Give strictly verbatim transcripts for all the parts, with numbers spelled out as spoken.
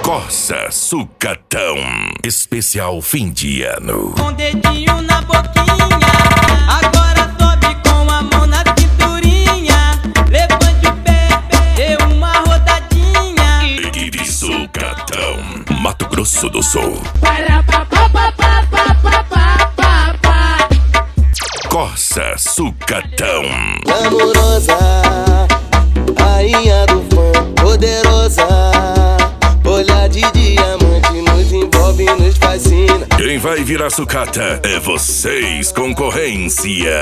Corsa Sucatão, especial fim de ano. Com dedinho na boquinha, agora sobe com a mão na cinturinha. Levante o pé, dê uma rodadinha. E de Sucatão, Mato Grosso do Sul. Corsa Sucatão. Amorosa, rainha do fã, poderosa. Olhar de diamante nos envolve, nos fascina. Quem vai virar sucata é vocês, concorrência.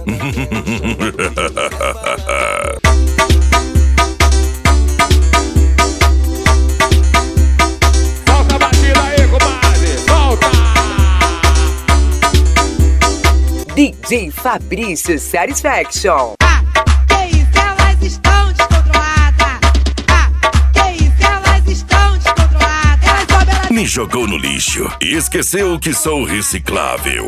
Solta a batida aí, comadre, solta! D J Fabrício Satisfaction. Ah, que isso, elas estão descontroladas. Ah, que isso, elas estão descontroladas. Elas sobem, elas... Me jogou no lixo e esqueceu que sou reciclável.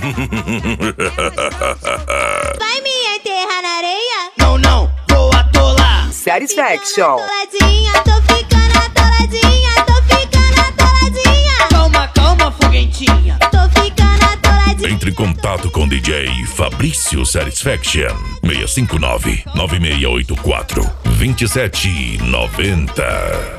Vai me enterrar na areia? Não, não, vou atolar. Satisfaction. Atoladinha, tô ficando atoladinha, tô ficando atoladinha. Calma, calma, foguentinha. Tô ficando atoladinha. Entre em contato com D J Fabrício Satisfaction. seis cinco nove, nove seis oito quatro, dois sete nove zero.